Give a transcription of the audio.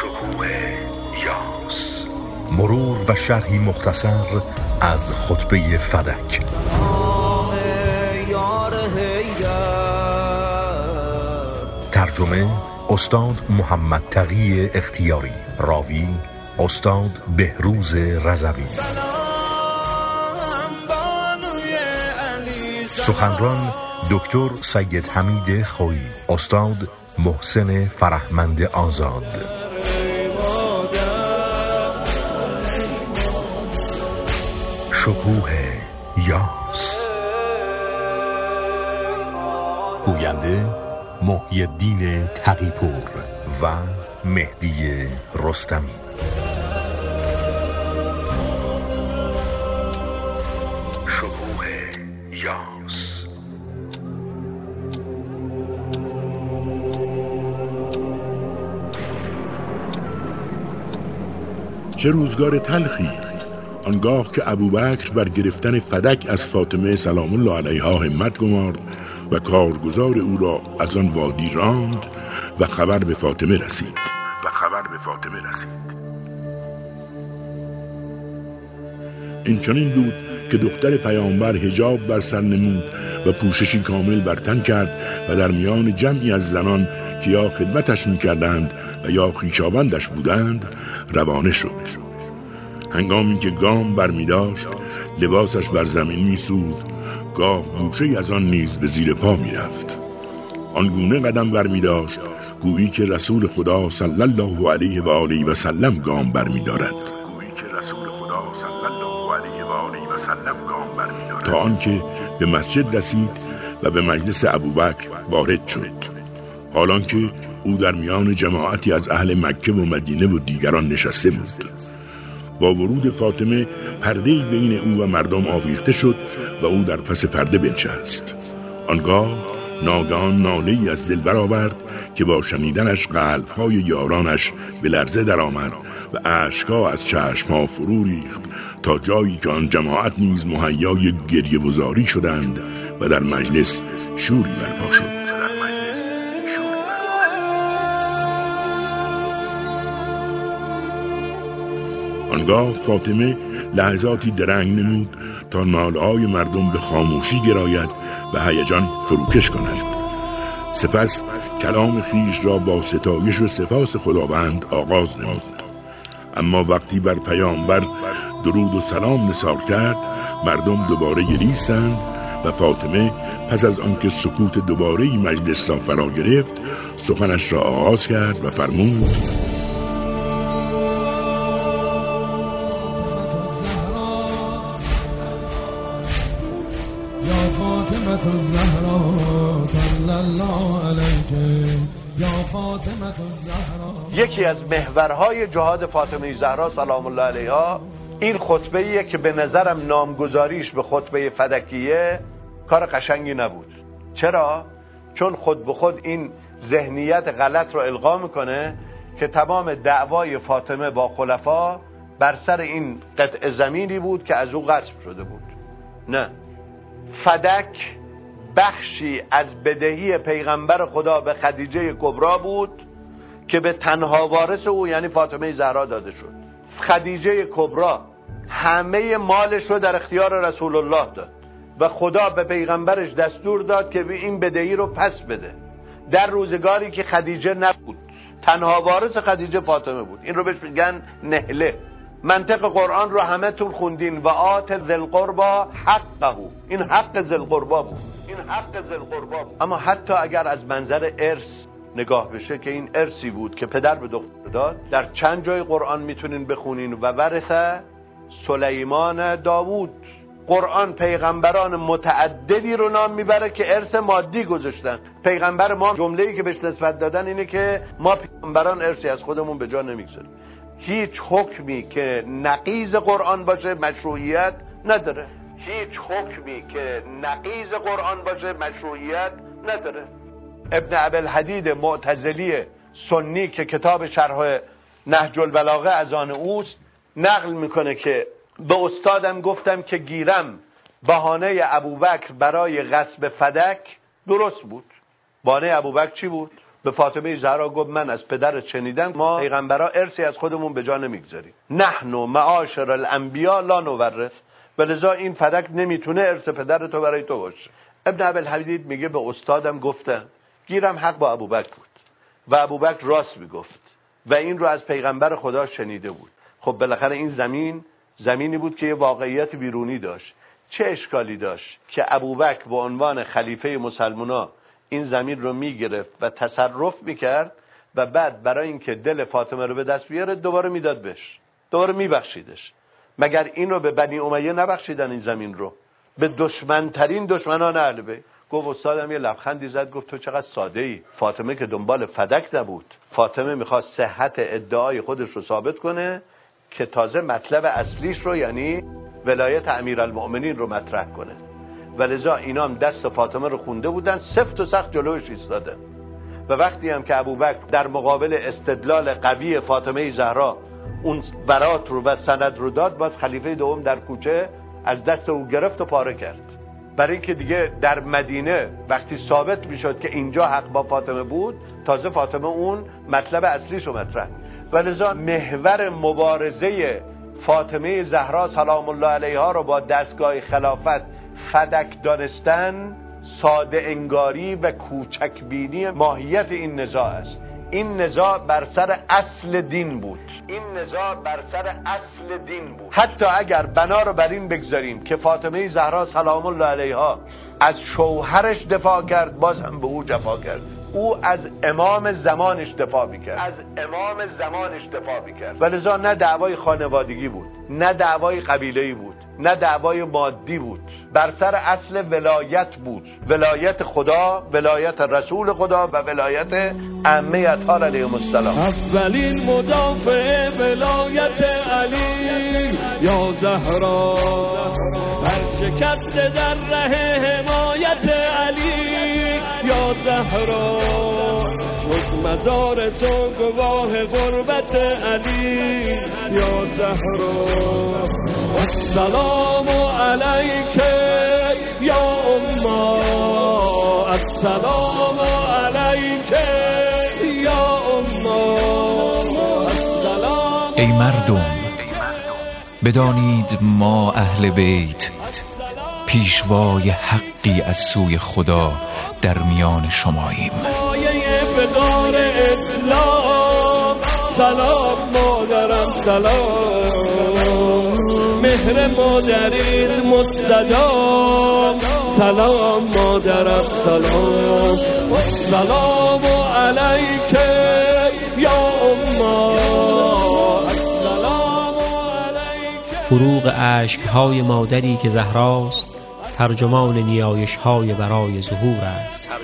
شکوه یاس. مرور و شرحی مختصر از خطبه فدک. ترجمه استاد محمد تقی اختیاری. راوی استاد بهروز رضوی. سخنران دکتر سید حمید خویی. استاد محسن فرهمند آزاد. شکوه یاس. گوینده محی الدین تقی‌پور و مهدی رستمی. شکوه یاس. چه روزگار تلخی! آنگاه که ابوبکر بر گرفتن فدک از فاطمه سلام الله علیها همت گمارد و کارگزار او را از آن وادی راند و خبر به فاطمه رسید. این چنین بود که دختر پیامبر حجاب بر سر نمود و پوششی کامل بر تن کرد و در میان جمعی از زنان که یا خدمتش می‌کردند و یا خویشاوندش بودند روانه شد. هنگامی که گام برمی داشت لباسش بر زمین می سوخت، گاه گوشه از آن نیز به زیر پا می رفت. آنگونه قدم برمی داشت گویی که رسول خدا صلی الله علیه و آله و سلم گام برمی دارد، تا آنکه به مسجد رسید و به مجلس ابوبکر وارد شد، حالان که او در میان جماعتی از اهل مکه و مدینه و دیگران نشسته بود. با ورود فاطمه پرده‌ای بین او و مردم آویخته شد و او در پس پرده بنشست. آنگاه ناگهان ناله‌ای از دل برآورد که با شنیدنش قلب‌های یارانش به لرزه درآمد و اشک‌ها از چشم‌ها فرو ریخت تا جایی که آن جماعت نیز مهیای گریه‌گذاری شدند و در مجلس شوری برپا شد. آنگاه فاطمه لحظاتی درنگ نمود تا ناله‌های مردم به خاموشی گراید و هیجان فروکش کند. سپس کلام خویش را با ستایش و سپاس خداوند آغاز نمود. اما وقتی بر پیامبر درود و سلام نثار کرد مردم دوباره گریستند و فاطمه پس از آنکه سکوت دوباره‌ای مجلس را فرا گرفت سخنش را آغاز کرد و فرمود: یکی از محورهای جهاد فاطمه زهرا سلام الله علیها این خطبه‌ایه که به نظرم نامگذاریش به خطبه فدکیه کار قشنگی نبود. چرا؟ چون خود به خود این ذهنیت غلط رو القا میکنه که تمام دعوای فاطمه با خلفا بر سر این قطع زمینی بود که از او غصب شده بود. نه، فدک بخشی از بدهی پیغمبر خدا به خدیجه کبرا بود که به تنها وارث او یعنی فاطمه زهرا داده شد. خدیجه کبرا همه مالش رو در اختیار رسول الله داد و خدا به پیغمبرش دستور داد که این بدهی رو پس بده در روزگاری که خدیجه نبود. تنها وارث خدیجه فاطمه بود. این رو بهش میگن نهله. منطق قرآن رو همه تون خوندین و آت ذی القربا حقه. این حق ذی القربا بود. اما حتی اگر از منظر ارث نگاه بشه که این ارثی بود که پدر به دختر داد، در چند جای قرآن میتونین بخونین و ورثه سلیمان داوود. قرآن پیغمبران متعددی رو نام میبره که ارث مادی گذاشتن. پیغمبر ما جمله‌ای که بهش نسبت دادن اینه که ما پیغمبران ارثی از خودمون به جا نمیگذاریم. هیچ حکمی که نقیض قرآن باشه مشروعیت نداره. ابن ابوالحدید معتزلی سنی که کتاب شرح نهج البلاغه از آن اوست نقل میکنه که به استادم گفتم که گیرم بهانه ابوبکر برای غصب فدک درست بود. بهانه ابوبکر چی بود؟ به فاطمه زهرا گفت من از پدرت شنیدم ما پیغمبرا ارثی از خودمون به جا نمیگذاریم، نحن معاشر الانبیا لا نورث، ولذا این فدک نمیتونه ارث پدر تو برای تو باشه. ابن ابوالحدید میگه به استادم گفتم، گیرم حق با ابوبکر بود و ابوبکر راست میگفت و این رو از پیغمبر خدا شنیده بود. خب بالاخره این زمینی بود که یه واقعیت بیرونی داشت. چه اشکالی داشت که ابوبکر به عنوان خلیفه مسلمانا این زمین رو میگرفت و تصرف میکرد و بعد برای اینکه دل فاطمه رو به دست بیاره دوباره میداد بهش، دوباره میبخشیدش؟ مگر این رو به بنی امیه نبخشیدن این زمین رو؟ به دشمنترین دشمنان اهل بیت. گفت استادم یه لبخندی زد، گفت تو چقدر ساده ای. فاطمه که دنبال فدک نبود، فاطمه میخواست صحت ادعای خودش رو ثابت کنه که تازه مطلب اصلیش رو یعنی ولایت امیرالمؤمنین رو مطرح کنه. ولذا اینا هم دست فاطمه رو خونده بودن، سفت و سخت جلوش ایستادن. و وقتی هم که ابوبکر در مقابل استدلال قوی فاطمه زهرا اون برات رو و سند رو داد، باز خلیفه دوم در کوچه از دست او گرفت و پاره کرد. برای اینکه دیگه در مدینه وقتی ثابت میشد که اینجا حق با فاطمه بود، تازه فاطمه اون مطلب اصلیش رو مطرح. ولذا محور مبارزه فاطمه زهرا سلام الله علیها رو با دستگاه خلافت فدک دانستن، ساده انگاری و کوچک بینی ماهیت این نزاع است. این نزاع بر سر اصل دین بود. حتی اگر بنا رو بر این بگذاریم که فاطمه زهرا سلام الله علیها از شوهرش دفاع کرد، باز هم به او جفا کرد. او از امام زمانش دفاع میکرد. ولذا نه دعوای خانوادگی بود، نه دعوای قبیله‌ای بود، نه دعوای مادی بود، بر سر اصل ولایت بود. ولایت خدا، ولایت رسول خدا و ولایت ائمه اطهار علیهم السلام. اولین مدافع ولایت علی یا زهرا، برشکسته در ره حمایت علی یا زهرا، شد مزار تو گواه غربت علی یا زهرا. السلام علیک یا اما، السلام علیک یا اما، السلام. ای مردم بدانید ما اهل بیت پیشوای حقی از سوی خدا در میان شماییم. فدار اسلام سلام مادرم سلام، مهر مادرین مستدام سلام مادرم سلام. السلام علیک یا اما، السلام علیک. فروغ اشک‌های مادری که زهراست، ترجمان نیایش‌های برای ظهور است.